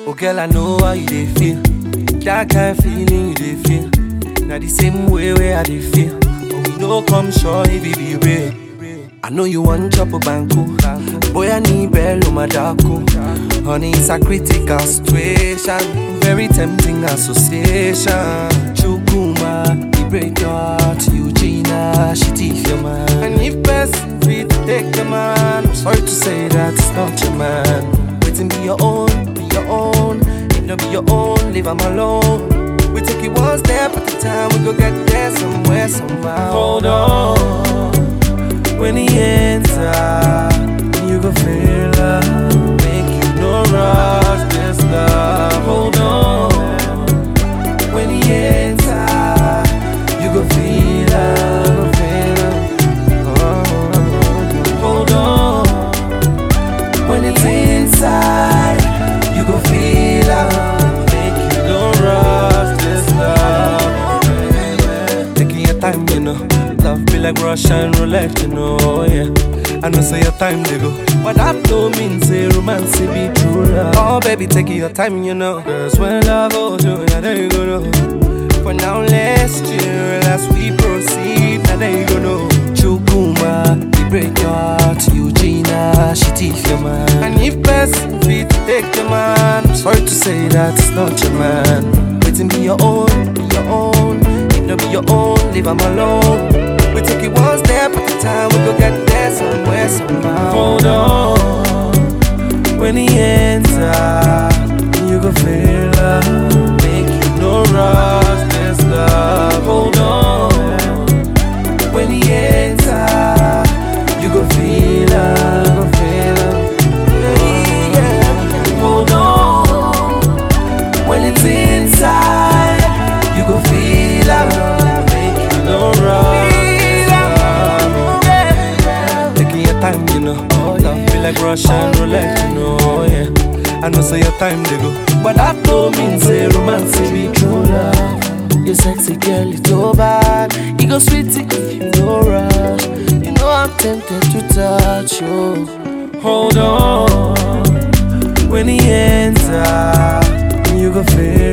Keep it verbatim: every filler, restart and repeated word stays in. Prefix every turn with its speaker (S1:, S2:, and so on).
S1: Oh girl, I know how you dey feel. That kind of feeling you dey feel. Now the same way where I dey feel. But we no come sure if it be real. I know you want chop a banco. Boy, I need bello madako. Honey, it's a critical situation. Very tempting association. Chukuma, he break your heart. Eugenia, she teeth your man. And if best free to take the man, I'm sorry to say that it's not your man. Waiting be your own, be your own. If not be your own, leave him alone. We take it one step at a time. We go get there somewhere, somehow. Hold on. When he enter, you go feel love. Make you no rush this love. Hold on. When he enter, you go feel love. Oh, hold on. When it's inside, you go feel love. Make you no rush this love. Taking your time, you know. Love be like Russian roulette, you know, yeah. I know say your time they go, but that don't mean say romance be true love. Oh baby, take your time, you know. Cause when love holds you, yeah, there you go, no. For now, let's chill as we proceed. Now there you go, no. Chukuma, he break your heart. Eugenia, she teeth your man. And if best fit to take the man, I'm sorry to say that it's not your man. Waiting be your own, be your own. If not be your own, leave him alone. We take it one step at a time. We go get there somewhere, somehow. Hold on. When he enter, you go feel love. Make you no rush this love. Hold on. When he enter, you go feel love. Go feel love. Yeah, yeah. Hold on. When it's inside, you go feel love. Make you no rush. Time, you know, oh, yeah. Love feel like Russian roulette, you know, yeah. I know say your time they go, but that don't mean say romance be true love. You sexy girl, you so bad. You go sweetie if you no rush. You know I'm tempted to touch you. Hold on. When he enter, you go feel